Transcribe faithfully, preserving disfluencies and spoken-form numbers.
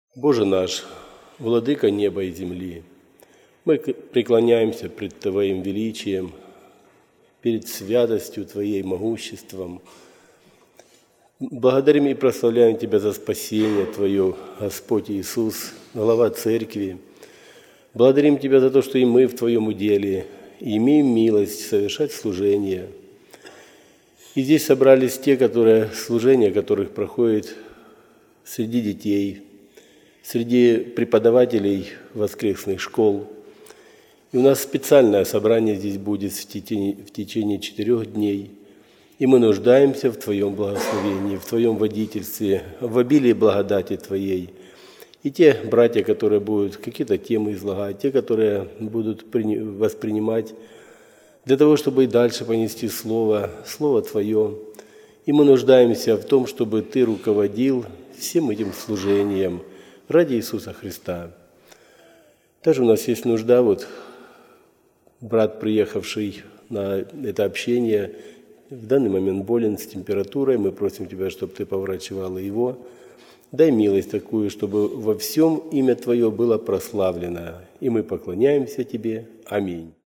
Боже наш, Владыка неба и земли, мы преклоняемся пред Твоим величием, перед святостью Твоей, могуществом. Благодарим и прославляем Тебя за спасение Твое, Господь Иисус, глава Церкви. Благодарим Тебя за то, что и мы в Твоем уделе, и имеем милость совершать служение. И здесь собрались те, которые, служения которых проходит среди детей, среди преподавателей воскресных школ. И у нас специальное собрание здесь будет в течение, в течение четырех дней. И мы нуждаемся в Твоем благословении, в Твоем водительстве, в обилии благодати Твоей. И те братья, которые будут какие-то темы излагать, те, которые будут воспринимать для того, чтобы и дальше понести Слово, Слово Твое. И мы нуждаемся в том, чтобы Ты руководил всем этим служением ради Иисуса Христа. Также у нас есть нужда, вот брат, приехавший на это общение, в данный момент болен с температурой. Мы просим Тебя, чтобы Ты поврачевала его. Дай милость такую, чтобы во всем имя Твое было прославлено. И мы поклоняемся Тебе. Аминь.